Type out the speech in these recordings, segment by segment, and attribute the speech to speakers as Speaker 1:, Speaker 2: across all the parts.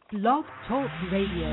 Speaker 1: Blog Talk Radio.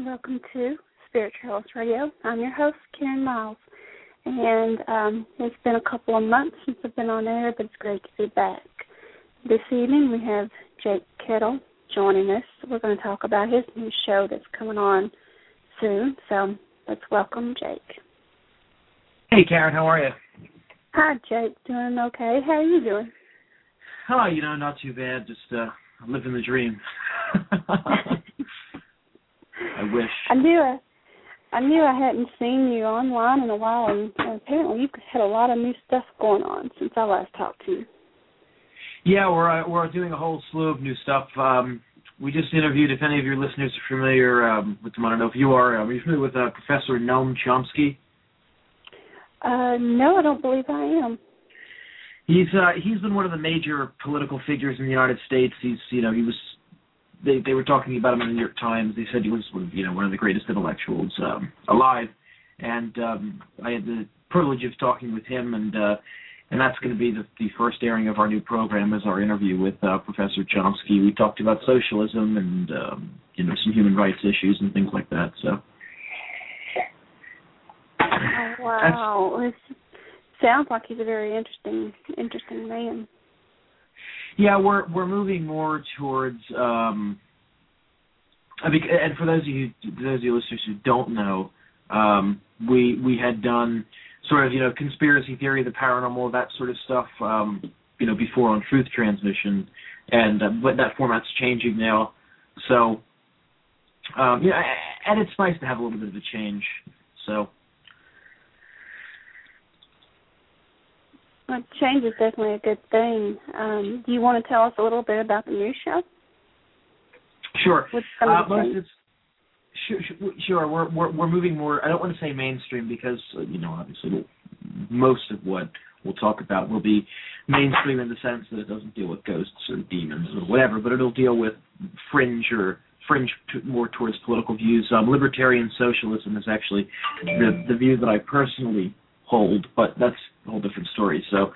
Speaker 2: welcome to Spiritualist Radio. I'm your host, Karen Miles, and it's been a couple of months since I've been on air, but it's great to be back. This evening we have Jake Kettle joining us. We're going to talk about his new show that's coming on soon, so let's welcome Jake.
Speaker 3: Hey, Karen, how are you?
Speaker 2: Hi, Jake. Doing okay. How are you doing?
Speaker 3: Oh, not too bad. Just living the dream. I wish.
Speaker 2: I knew I hadn't seen you online in a while, and apparently you've had a lot of new stuff going on since I last talked to you.
Speaker 3: Yeah, we're doing a whole slew of new stuff. We just interviewed, if any of your listeners are familiar with them, I don't know if you are you familiar with Professor Noam Chomsky?
Speaker 2: No, I don't believe I am.
Speaker 3: He's been one of the major political figures in the United States. They were talking about him in the New York Times. They said he was one of the greatest intellectuals alive, and I had the privilege of talking with him, and that's going to be the first airing of our new program as our interview with Professor Chomsky. We talked about socialism and some human rights issues and things like that. So.
Speaker 2: Oh, wow. It sounds like he's a very interesting man.
Speaker 3: Yeah, we're moving more towards. And for those of you listeners who don't know, we had done sort of conspiracy theory, the paranormal, that sort of stuff, before on Truth Transmission, and but that format's changing now. So, and it's nice to have a little bit of a change. So.
Speaker 2: Well, change is definitely a good thing. Do you want to tell us a little bit about the new show?
Speaker 3: Sure. Sure. We're moving more. I don't want to say mainstream because obviously most of what we'll talk about will be mainstream in the sense that it doesn't deal with ghosts or demons or whatever, but it'll deal with fringe more towards political views. Libertarian socialism is actually the view that I personally hold, but that's a whole different story. So,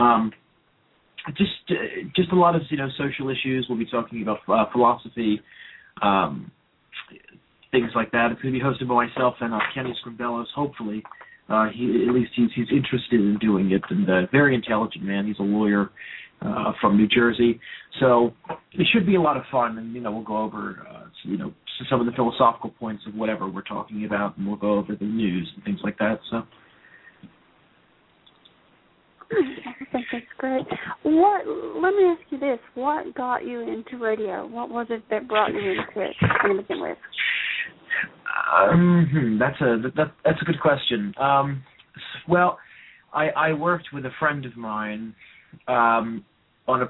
Speaker 3: just a lot of social issues. We'll be talking about philosophy, things like that. It's going to be hosted by myself and Kenny Scrimbellos. Hopefully, he's interested in doing it, and very intelligent man. He's a lawyer from New Jersey, so it should be a lot of fun. And we'll go over some of the philosophical points of whatever we're talking about, and we'll go over the news and things like that. So.
Speaker 2: I think that's great. Let me ask you this. What got you into radio? What was it that brought you into it to begin with?
Speaker 3: That's a good question. Well, I worked with a friend of mine on a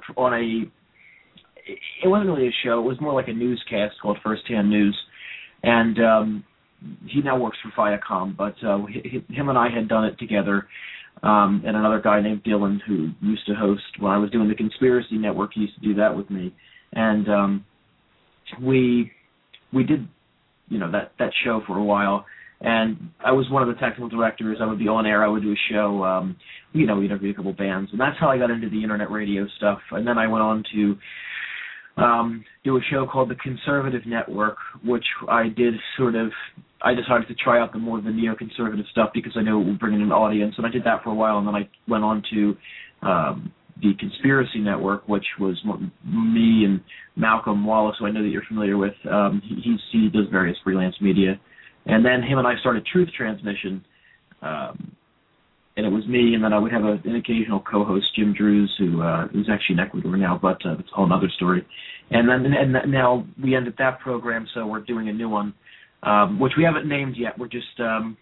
Speaker 3: it wasn't really a show. It was more like a newscast called First Hand News, and he now works for Viacom. But him and I had done it together. And another guy named Dylan who used to host when I was doing the Conspiracy Network. He used to do that with me, and we did that show for a while. And I was one of the technical directors. I would be on air. I would do a show. We'd interview a couple bands, and that's how I got into the internet radio stuff. And then I went on to do a show called the Conservative Network, which I did I decided to try out the neoconservative stuff because I knew it would bring in an audience, and I did that for a while, and then I went on to the Conspiracy Network, which was me and Malcolm Wallace, who I know that you're familiar with. He does various freelance media. And then him and I started Truth Transmission, and it was me, and then I would have an occasional co-host, Jim Drews, who's actually in Ecuador now, but it's a whole other story. And now we ended that program, so we're doing a new one, which we haven't named yet. We're just,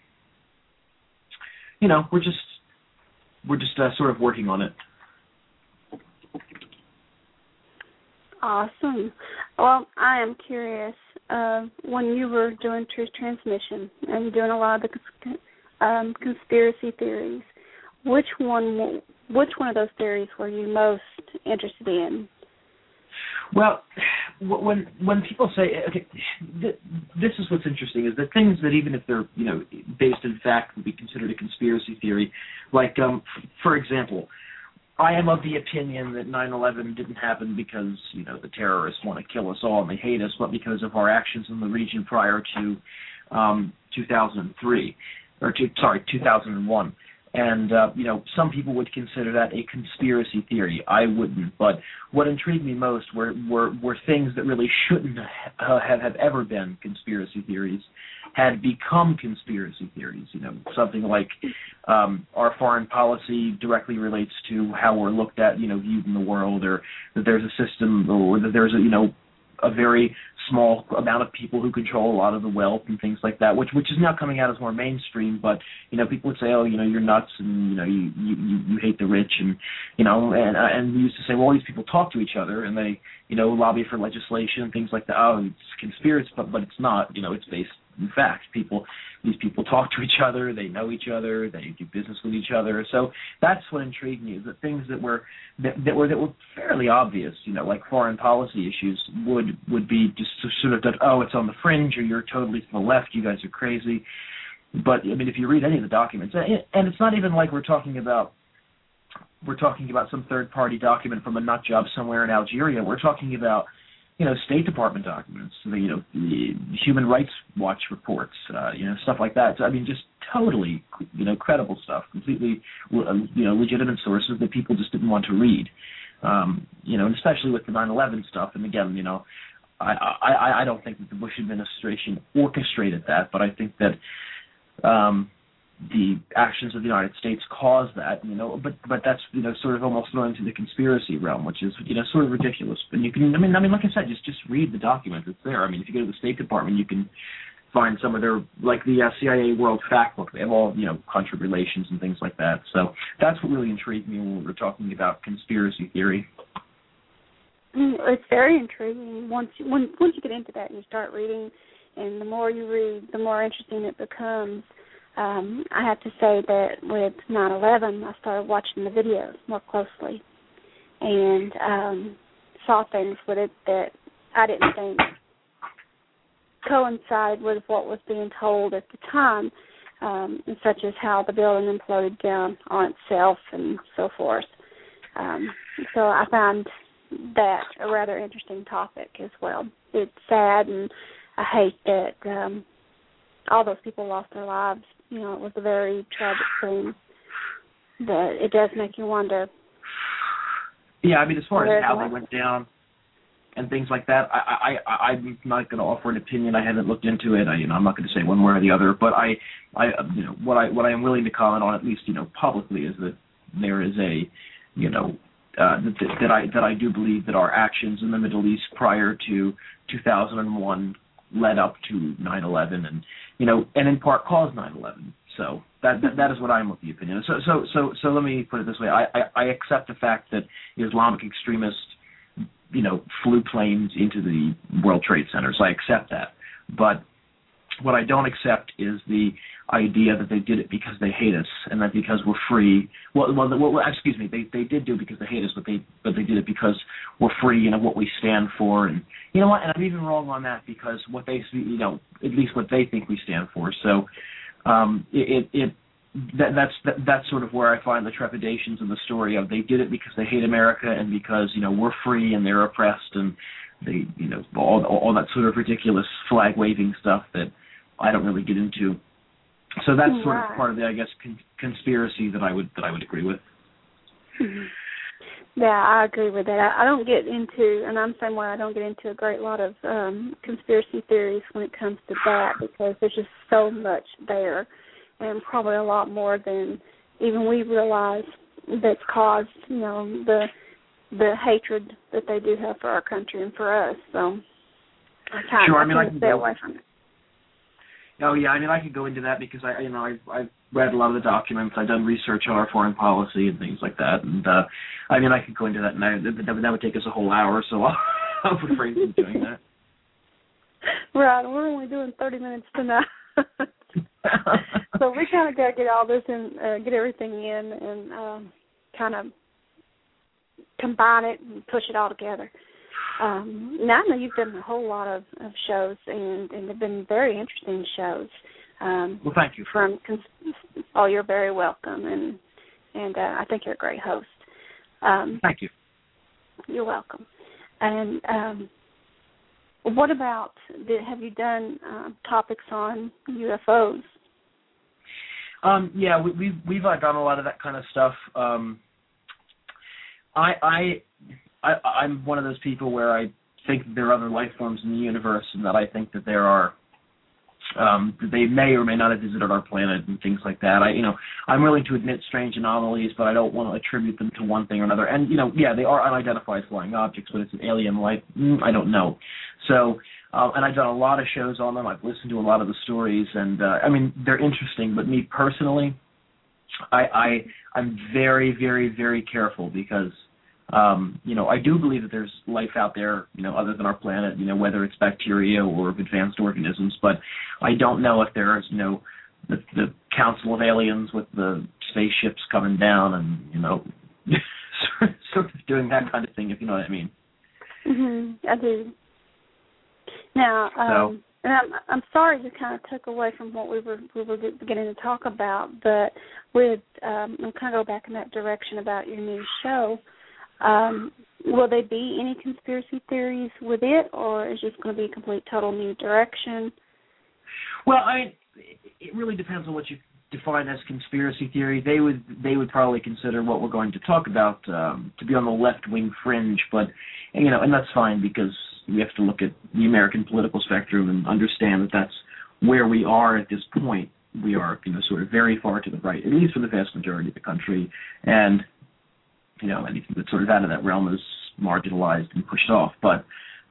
Speaker 3: we're just sort of working on it.
Speaker 2: Awesome. Well, I am curious. When you were doing Truth Transmission and doing a lot of the conspiracy theories, which one of those theories were you most interested in?
Speaker 3: Well, when people say, okay, this is what's interesting, is that things that even if they're based in fact would be considered a conspiracy theory, like for example, I am of the opinion that 9/11 didn't happen because, the terrorists want to kill us all and they hate us, but because of our actions in the region prior to 2001. And, some people would consider that a conspiracy theory. I wouldn't. But what intrigued me most were things that really shouldn't have ever been conspiracy theories had become conspiracy theories. Something like our foreign policy directly relates to how we're looked at, viewed in the world, or that there's a system, or that there's a very small amount of people who control a lot of the wealth and things like that, which is now coming out as more mainstream. But people would say, oh, you're nuts, and you hate the rich, and and we used to say, well, all these people talk to each other, and they lobby for legislation and things like that. Oh, it's conspiracy, but it's not. It's based in fact. These people talk to each other, they know each other, they do business with each other. So that's what intrigued me, is that things that were fairly obvious, like foreign policy issues, would be just sort of that, oh, it's on the fringe, or you're totally to the left, you guys are crazy. But if you read any of the documents, and it's not even like we're talking about some third-party document from a nut job somewhere in Algeria. We're talking about State Department documents, the Human Rights Watch reports, stuff like that. So, just totally, credible stuff, completely, legitimate sources that people just didn't want to read, and especially with the 9/11 stuff. And again, I don't think that the Bush administration orchestrated that, but I think that the actions of the United States caused that, but that's, sort of almost thrown into the conspiracy realm, which is, sort of ridiculous. And you can, like I said, just read the document. It's there. If you go to the State Department, you can find some of their, like the CIA World Fact Book. They have all, country relations and things like that. So that's what really intrigued me when we were talking about conspiracy theory.
Speaker 2: It's very intriguing. Once you get into that and you start reading, and the more you read, the more interesting it becomes. I have to say that with 9/11, I started watching the videos more closely and saw things with it that I didn't think coincided with what was being told at the time, such as how the building imploded down on itself and so forth. So I found that a rather interesting topic as well. It's sad, and I hate that all those people lost their lives. It was a very tragic thing, but it does make you wonder.
Speaker 3: Yeah, as far as how they went down and things like that, I'm not going to offer an opinion. I haven't looked into it. I'm not going to say one way or the other. But what I am willing to comment on, at least publicly, is that there is a that I do believe that our actions in the Middle East prior to 2001 led up to 9/11, and and in part caused 9/11. So that is what I'm of the opinion. So let me put it this way: I accept the fact that Islamic extremists, flew planes into the World Trade Centers. I accept that, but what I don't accept is the idea that they did it because they hate us, and that because we're free. Well, excuse me. They did do it because they hate us, but they did it because we're free and what we stand for. And you know what? And I'm even wrong on that, because what they, at least what they think we stand for. So, that's sort of where I find the trepidations in the story of they did it because they hate America and because we're free and they're oppressed, and they all that sort of ridiculous flag waving stuff that I don't really get into. So that's sort of part of the, I guess, conspiracy that I would agree with.
Speaker 2: Yeah, I agree with that. I don't get into, and I'm the same way, I don't get into a great lot of conspiracy theories when it comes to that, because there's just so much there, and probably a lot more than even we realize that's caused, the hatred that they do have for our country and for us. So I can stay away from it.
Speaker 3: Oh yeah, I could go into that because I've read a lot of the documents. I've done research on our foreign policy and things like that, and I could go into that, and that would take us a whole hour. So I'll refrain from doing that.
Speaker 2: Right, we're only doing 30 minutes tonight, so we kind of got to get all this in, get everything in, and kind of combine it and push it all together. Now I know you've done a whole lot of shows, and they've been very interesting shows.
Speaker 3: Well, thank you.
Speaker 2: You're very welcome, and I think you're a great host.
Speaker 3: Thank you.
Speaker 2: You're welcome. And what about, have you done topics on UFOs?
Speaker 3: Yeah, we've done a lot of that kind of stuff. I'm one of those people where I think that there are other life forms in the universe, and that I think that there are they may or may not have visited our planet and things like that. I'm willing to admit strange anomalies, but I don't want to attribute them to one thing or another. And yeah, they are unidentified flying objects, but it's an alien life. I don't know. So, and I've done a lot of shows on them. I've listened to a lot of the stories, and they're interesting. But me personally, I'm very, very, very careful because I do believe that there's life out there, other than our planet, whether it's bacteria or advanced organisms, but I don't know if there's, the Council of Aliens with the spaceships coming down and, sort of doing that kind of thing, if you know what I mean.
Speaker 2: Mm-hmm, I do. Now, and I'm sorry to kind of took away from what we were beginning to talk about, but with, I'm kind of go back in that direction about your new show. Will there be any conspiracy theories with it, or is it just going to be a complete, total new direction?
Speaker 3: Well, it really depends on what you define as conspiracy theory. They would probably consider what we're going to talk about to be on the left-wing fringe, but and that's fine because we have to look at the American political spectrum and understand that that's where we are at this point. We are sort of very far to the right, at least for the vast majority of the country, and anything that's sort of out of that realm is marginalized and pushed off. But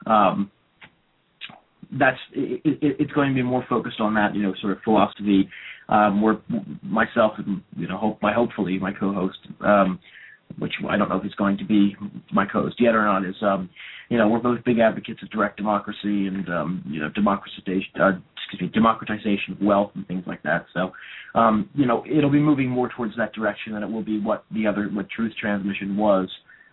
Speaker 3: it's going to be more focused on that, sort of philosophy. Where myself and hopefully my co-host, which I don't know if he's going to be my co-host yet or not, is we're both big advocates of direct democracy and democratization of wealth and things like that. So it'll be moving more towards that direction than it will be what truth transmission was.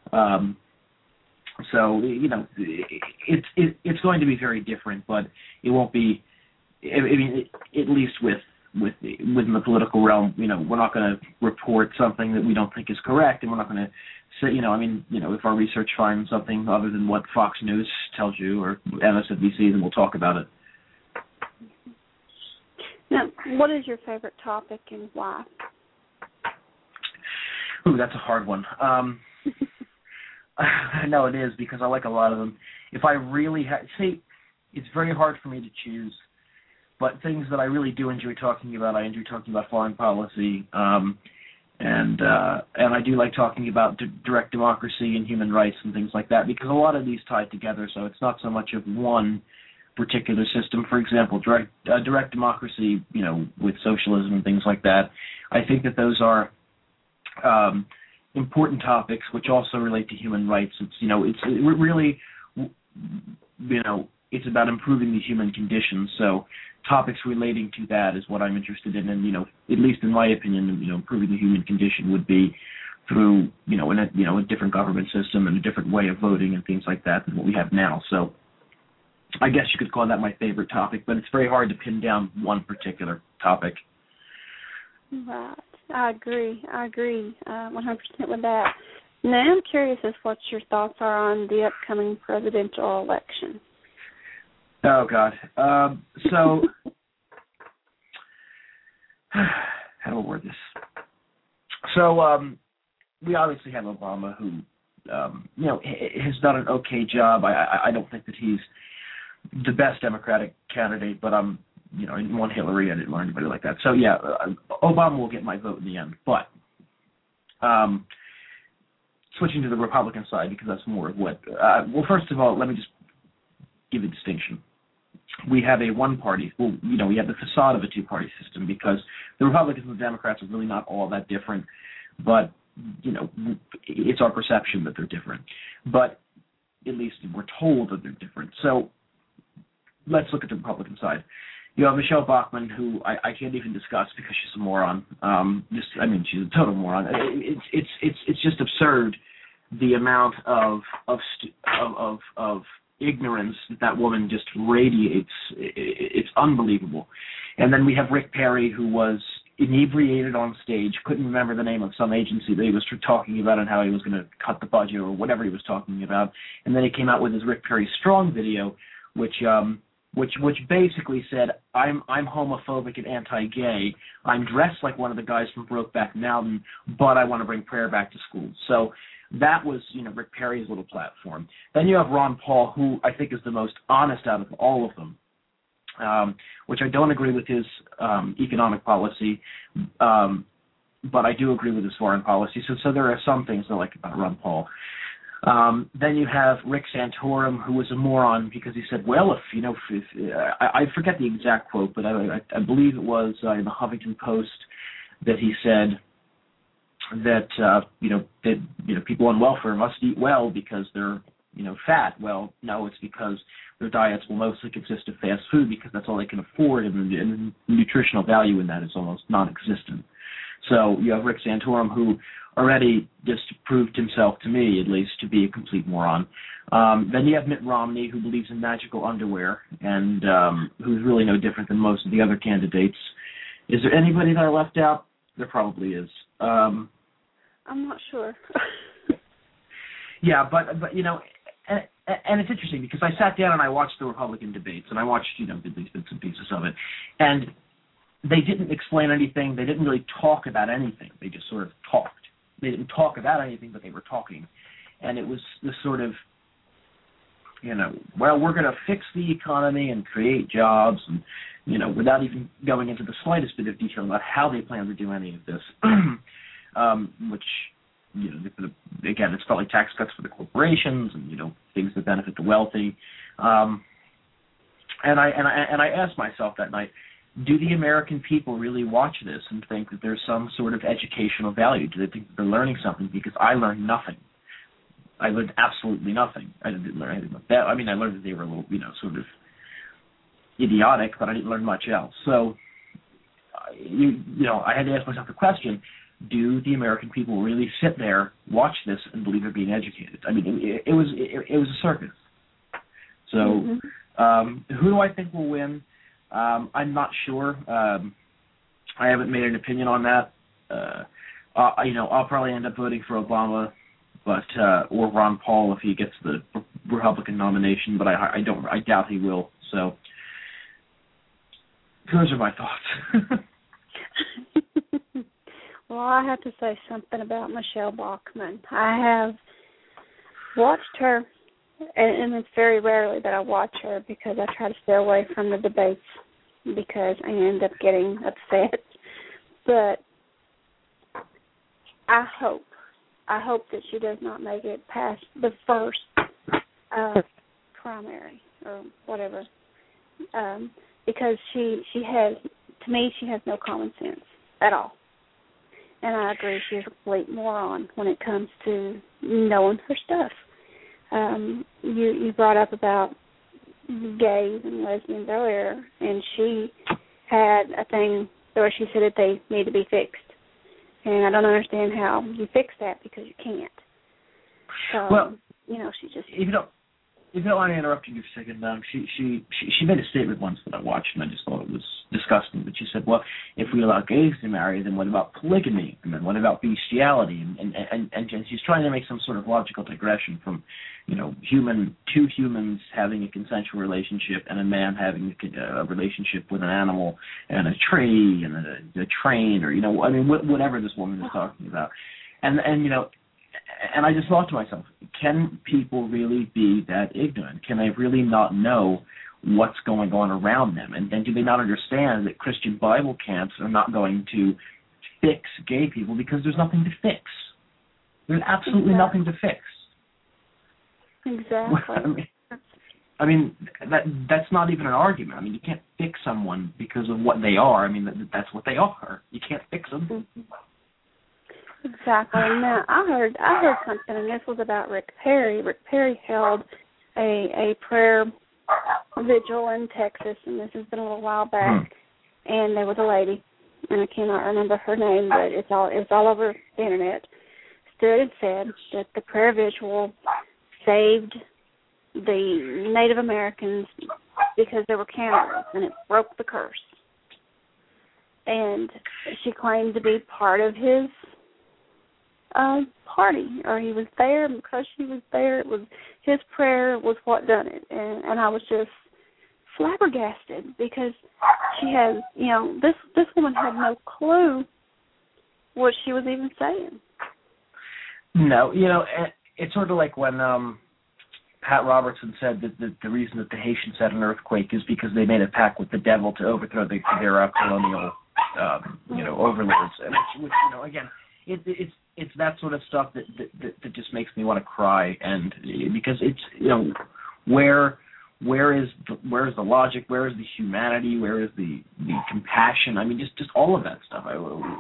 Speaker 3: So it's going to be very different, but it won't be. I mean, at least within the political realm, we're not going to report something that we don't think is correct, and we're not going to say, if our research finds something other than what Fox News tells you or MSNBC, then we'll talk about it.
Speaker 2: Now, what is your favorite topic and why?
Speaker 3: Ooh, that's a hard one. I know it is because I like a lot of them. If I really it's very hard for me to choose. But things that I really do enjoy talking about, I enjoy talking about foreign policy, and I do like talking about direct democracy and human rights and things like that because a lot of these tie together. So it's not so much of one particular system. For example, direct democracy, with socialism and things like that. I think that those are important topics which also relate to human rights. It's really, it's about improving the human condition. So topics relating to that is what I'm interested in, and at least in my opinion, improving the human condition would be through a different government system and a different way of voting and things like that than what we have now. So I guess you could call that my favorite topic, but it's very hard to pin down one particular topic.
Speaker 2: Right, I agree 100% with that. Now I'm curious as what your thoughts are on the upcoming presidential election.
Speaker 3: Oh, God. So, how do I word this? So, we obviously have Obama who, has done an okay job. I don't think that he's the best Democratic candidate, but I didn't want Hillary. I didn't want anybody like that. So, yeah, Obama will get my vote in the end. But switching to the Republican side, because that's more of what well, first of all, let me just give a distinction. We have a one-party, we have the facade of a two-party system because the Republicans and the Democrats are really not all that different, but, it's our perception that they're different. But at least we're told that they're different. So let's look at the Republican side. You have Michelle Bachmann, who I can't even discuss because she's a moron. She's a total moron. It's just absurd the amount of ignorance that woman just radiates. It's unbelievable. And then we have Rick Perry, who was inebriated on stage, couldn't remember the name of some agency that he was talking about and how he was going to cut the budget or whatever he was talking about. And then he came out with his Rick Perry Strong video, which basically said, I'm homophobic and anti-gay. I'm dressed like one of the guys from Brokeback Mountain, but I want to bring prayer back to school. So that was, Rick Perry's little platform. Then you have Ron Paul, who I think is the most honest out of all of them. Which I don't agree with his economic policy, but I do agree with his foreign policy. So there are some things I like about Ron Paul. Then you have Rick Santorum, who was a moron because he said, well, if I forget the exact quote, but I believe it was in the Huffington Post that he said that people on welfare must eat well because they're fat. Well, no, it's because their diets will mostly consist of fast food because that's all they can afford, and the nutritional value in that is almost non-existent. So you have Rick Santorum, who already just proved himself, to me at least, to be a complete moron. Then you have Mitt Romney, who believes in magical underwear, and who's really no different than most of the other candidates. Is there anybody that I left out? There probably is.
Speaker 2: I'm not sure.
Speaker 3: Yeah, but and it's interesting because I sat down and I watched the Republican debates, and I watched, at least bits and pieces of it, and they didn't explain anything. They didn't really talk about anything. They just sort of talked. They didn't talk about anything, but they were talking. And it was this sort of, well, we're going to fix the economy and create jobs, and, without even going into the slightest bit of detail about how they plan to do any of this, which, again, it's probably tax cuts for the corporations and, things that benefit the wealthy. And I asked myself that night, do the American people really watch this and think that there's some sort of educational value? Do they think that they're learning something? Because I learned nothing. I learned absolutely nothing. I didn't learn anything like that. I mean, I learned that they were a little, sort of idiotic, but I didn't learn much else. So, I had to ask myself the question, do the American people really sit there, watch this, and believe they're being educated? I mean, it was a circus. So, who do I think will win? I'm not sure. I haven't made an opinion on that. I'll probably end up voting for Obama, but or Ron Paul if he gets the Republican nomination, but I doubt he will. So, those are my thoughts.
Speaker 2: Well, I have to say something about Michelle Bachmann. I have watched her, and it's very rarely that I watch her because I try to stay away from the debates because I end up getting upset. But I hope that she does not make it past the first primary or whatever, because she has, to me, she has no common sense at all. And I agree, she's a complete moron when it comes to knowing her stuff. You brought up about gays and lesbians earlier, and she had a thing where she said that they need to be fixed. And I don't understand how you fix that because you can't. So,
Speaker 3: well,
Speaker 2: she just...
Speaker 3: If you don't mind interrupting you for a second, she made a statement once that I watched, and I just thought it was disgusting. But she said, well, if we allow gays to marry, then what about polygamy? And then what about bestiality? And she's trying to make some sort of logical digression from, two humans having a consensual relationship and a man having a relationship with an animal and a tree and a train or, whatever this woman is talking about. And I just thought to myself, can people really be that ignorant? Can they really not know what's going on around them? And do they not understand that Christian Bible camps are not going to fix gay people because there's nothing to fix? There's absolutely nothing to fix.
Speaker 2: Exactly.
Speaker 3: I mean, that's not even an argument. I mean, you can't fix someone because of what they are. I mean, that's what they are. You can't fix them.
Speaker 2: Mm-hmm. Exactly. Now, I heard something, and this was about Rick Perry. Rick Perry held a prayer vigil in Texas, and this has been a little while back. And there was a lady, and I cannot remember her name, but it's all over the internet. Stood and said that the prayer vigil saved the Native Americans because they were cannibals, and it broke the curse. and she claimed to be part of his party, or he was there, and because she was there, it was his prayer was what done it. And I was just flabbergasted, because she has, this woman had no clue what she was even saying.
Speaker 3: No, it's sort of like when Pat Robertson said that the reason that the Haitians had an earthquake is because they made a pact with the devil to overthrow their colonial, overlords. And which again, it's that sort of stuff that just makes me want to cry. And because it's where is the logic? Where is the humanity? Where is the compassion? I mean, just all of that stuff.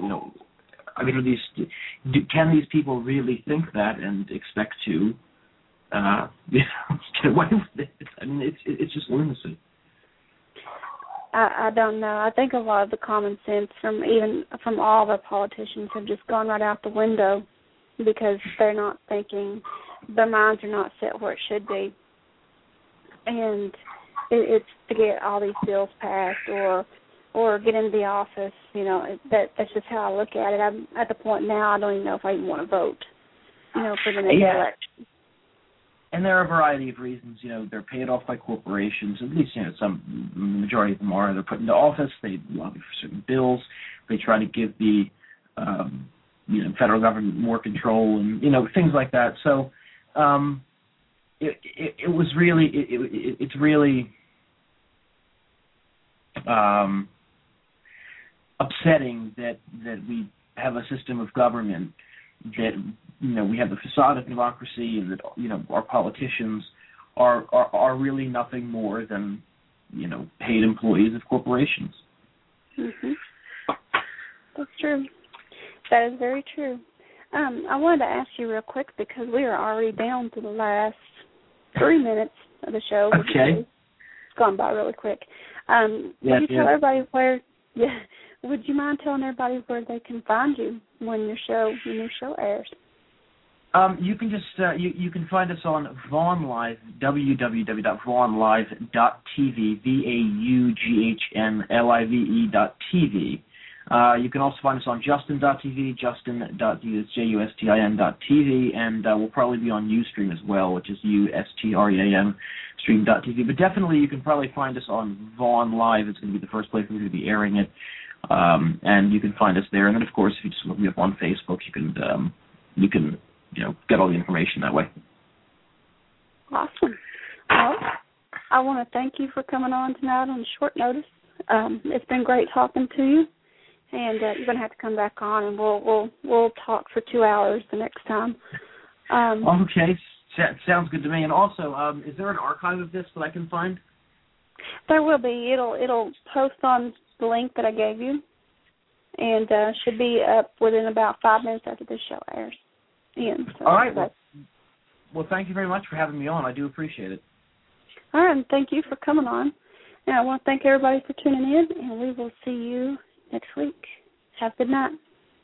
Speaker 3: Can these people really think that and expect to get away with it? I mean, it's just lunacy.
Speaker 2: I don't know. I think a lot of the common sense from all the politicians have just gone right out the window, because they're not thinking, their minds are not set where it should be, and it's to get all these bills passed or get into the office. That's just how I look at it. I'm at the point now I don't even know if I even want to vote, for the next election.
Speaker 3: And there are a variety of reasons. They're paid off by corporations. At least, some majority of them are. They're put into office. They lobby for certain bills. They try to give the, federal government more control and things like that. So, it was really it's really upsetting that we have a system of government that we have the facade of democracy, and that our politicians are really nothing more than paid employees of corporations.
Speaker 2: Mhm. That's true. That is very true. I wanted to ask you real quick, because we are already down to the last 3 minutes of the show.
Speaker 3: Okay.
Speaker 2: It's gone by really quick. Would you tell everybody where? Yeah. Would you mind telling everybody where they can find you when your new show airs?
Speaker 3: You can just you can find us on Vaughn Live, www.vaughnlive.tv, VAUGHNLIVE.tv. You can also find us on Justin.tv, Justin.tv, and we'll probably be on Ustream as well, which is USTREAM, stream.tv. But definitely you can probably find us on Vaughn Live. It's going to be the first place we're going to be airing it. And you can find us there. And then, of course, if you just look me up on Facebook, you can get all the information that way.
Speaker 2: Awesome. Well, I want to thank you for coming on tonight on short notice. It's been great talking to you, and you're going to have to come back on, and we'll talk for 2 hours the next time.
Speaker 3: Okay, sounds good to me. And also, is there an archive of this that I can find?
Speaker 2: There will be. It'll post on the link that I gave you, and should be up within about 5 minutes after this show airs. So
Speaker 3: all right. Well, thank you very much for having me on. I do appreciate it.
Speaker 2: All right, and thank you for coming on. And I want to thank everybody for tuning in, and we will see you next week. Have a good night.